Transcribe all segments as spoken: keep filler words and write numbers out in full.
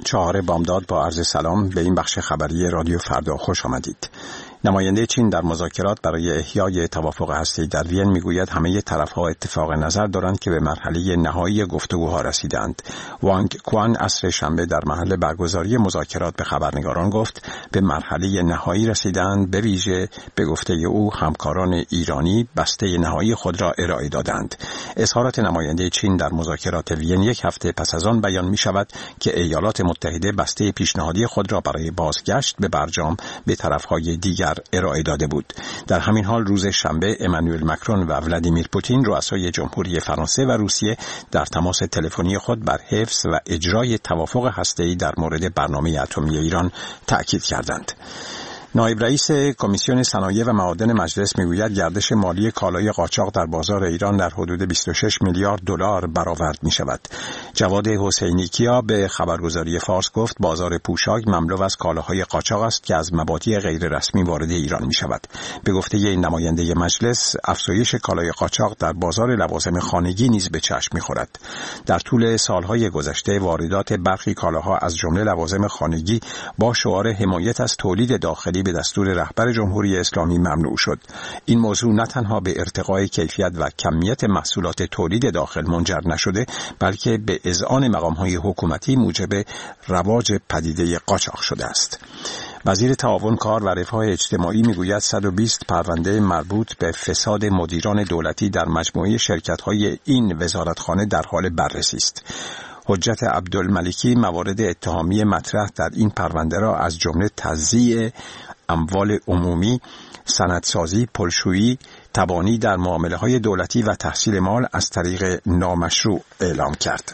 چهار بامداد با عرض سلام به این بخش خبری رادیو فردا خوش آمدید. نماینده چین در مذاکرات برای احیای توافق هسته‌ای در وین میگوید همه طرف‌ها اتفاق نظر دارند که به مرحله نهایی گفتگوها رسیدند. وانگ کوان عصر شنبه در محل برگزاری مذاکرات به خبرنگاران گفت به مرحله نهایی رسیدند، به ویژه به گفته او همکاران ایرانی بسته نهایی خود را ارائه دادند. اظهارات نماینده چین در مذاکرات وین یک هفته پس از آن بیان می شود که ایالات متحده بسته پیشنهادی خود را برای بازگشت به برجام به طرف‌های دیگر ارائه داده بود. در همین حال روز شنبه امانوئل مکرون و ولادیمیر پوتین رؤسای جمهوری فرانسه و روسیه در تماس تلفنی خود بر حفظ و اجرای توافق هسته‌ای در مورد برنامه اتمی ایران تأکید کردند. نایب رئیس کمیسیون صنایع و معادن مجلس میگوید گردش مالی کالای قاچاق در بازار ایران در حدود بیست و شش میلیارد دلار برآورد می شود. جواد حسینی کیا به خبرگزاری فارس گفت بازار پوشاک مملو از کالاهای قاچاق است که از مبادی غیر رسمی وارد ایران می شود. به گفته این نماینده مجلس افزایش کالای قاچاق در بازار لوازم خانگی نیز به چشم می خورد. در طول سالهای گذشته واردات برخی کالاها از جمله لوازم خانگی با شعار حمایت از تولید داخلی به دستور رهبر جمهوری اسلامی ممنوع شد. این موضوع نه تنها به ارتقای کیفیت و کمیت محصولات تولید داخل منجر نشده، بلکه به اذعان مقام‌های حکومتی موجب رواج پدیده قاچاق شده است. وزیر تعاون کار و رفاه اجتماعی میگوید صد و بیست پرونده مربوط به فساد مدیران دولتی در مجموعه شرکت‌های این وزارتخانه در حال بررسی است. حجت عبدالملکی موارد اتهامی مطرح در این پرونده را از جمله تضییع اموال عمومی، سندسازی، پلشویی، تبانی در معامله‌های دولتی و تحصیل مال از طریق نامشروع اعلام کرد.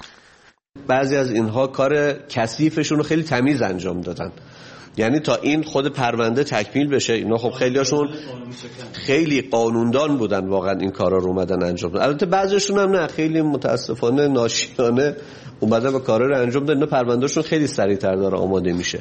بعضی از اینها کار کثیفشون رو خیلی تمیز انجام دادن، یعنی تا این خود پرونده تکمیل بشه اینا خب خیلیاشون خیلی قانوندان بودن، واقعا این کارا رو اومدن انجام دادن. البته بعضیشون هم نه، خیلی متاسفانه ناشیانه اومدن و کارا رو انجام دادن. اینا پروندهشون خیلی سریعتر داره آماده میشه.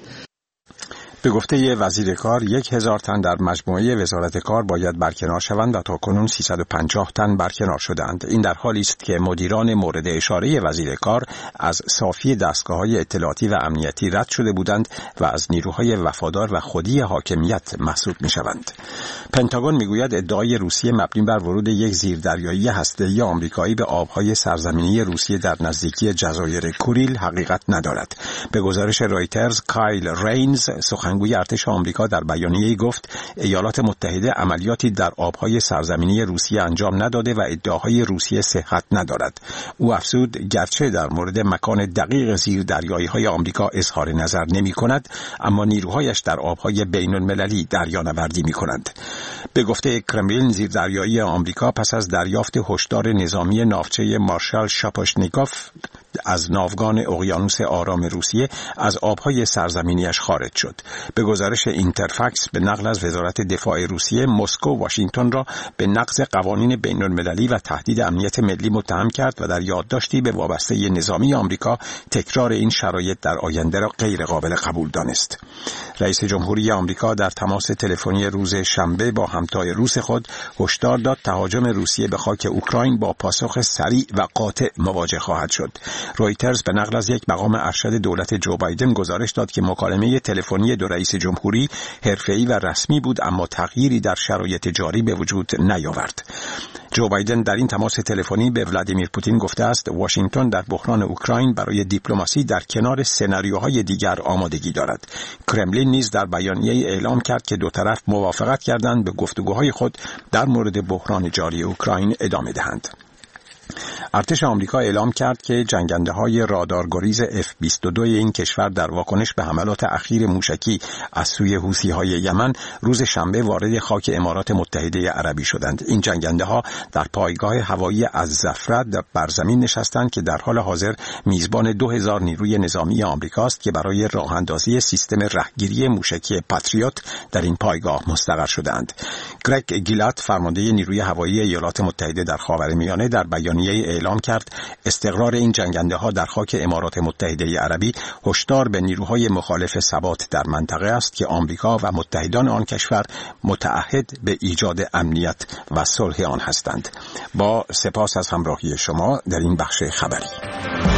به گفته وزیر کار یک هزار تن در مجموعه وزارت کار باید برکنار شوند و تاکنون سیصد و پنجاه تن برکنار شدند. این در حالی است که مدیران مورد اشاره وزیر کار از صافی دستگاه‌های اطلاعاتی و امنیتی رد شده بودند و از نیروهای وفادار و خودی حاکمیت محسوب می‌شوند. پنتاگون میگوید ادعای روسیه مبنی بر ورود یک زیردریایی هسته‌ای آمریکایی به آب‌های سرزمینی روسیه در نزدیکی جزایر کوریل حقیقت ندارد. به گزارش رایترز کایل رینز سخنگوی ارتش آمریکا در بیانیه‌ای گفت ایالات متحده عملیاتی در آب‌های سرزمینی روسیه انجام نداده و ادعاهای روسیه صحت ندارد. او افزود گرچه در مورد مکان دقیق زیردریایی‌های آمریکا اظهار نظر نمی‌کند، اما نیروهایش در آب‌های بین‌المللی دریانوردی می‌کنند. به گفته کرملین زیردریایی آمریکا پس از دریافت هشدار نظامی ناوچه مارشال شاپاشنیکوف از ناوگان اقیانوس آرام روسیه از آبهای سرزمینیش خارج شد. به گزارش اینترفکس به نقل از وزارت دفاع روسیه، مسکو واشنگتن را به نقض قوانین بین‌المللی و تهدید امنیت ملی متهم کرد و در یادداشتی به وابسته نظامی آمریکا تکرار این شرایط در آینده را غیر قابل قبول دانست. رئیس جمهوری آمریکا در تماس تلفنی روز شنبه با همتای روس خود هشدار داد تهاجم روسیه به خاک اوکراین با پاسخ سریع و قاطع مواجه خواهد شد. رویترز به نقل از یک مقام ارشد دولت جو بایدن گزارش داد که مکالمه تلفنی دو رئیس جمهوری حرفه‌ای و رسمی بود، اما تغییری در شرایط جاری به وجود نیاورد. جو بایدن در این تماس تلفنی به ولادیمیر پوتین گفته است واشنگتن در بحران اوکراین برای دیپلماسی در کنار سناریوهای دیگر آمادگی دارد. کرملین نیز در بیانیه‌ای اعلام کرد که دو طرف موافقت کردند به گفتگوهای خود در مورد بحران جاری اوکراین ادامه دهند. ارتش آمریکا اعلام کرد که جنگنده‌های رادارگریز اف بیست و دو این کشور در واکنش به حملات اخیر موشکی از سوی حوثی‌های یمن روز شنبه وارد خاک امارات متحده عربی شدند. این جنگنده‌ها در پایگاه هوایی الزفرة بر زمین نشستند که در حال حاضر میزبان دو هزار نیروی نظامی آمریکاست که برای راه‌اندازی سیستم رهگیری موشکی پاتریوت در این پایگاه مستقر شدند. گرگ گیلات فرمانده نیروی هوایی ایالات متحده در خاورمیانه در بیانیه اعلام کرد استقرار این جنگنده‌ها در خاک امارات متحده عربی هشدار به نیروهای مخالف ثبات در منطقه است که آمریکا و متحدان آن کشور متعهد به ایجاد امنیت و صلح آن هستند. با سپاس از همراهی شما در این بخش خبری.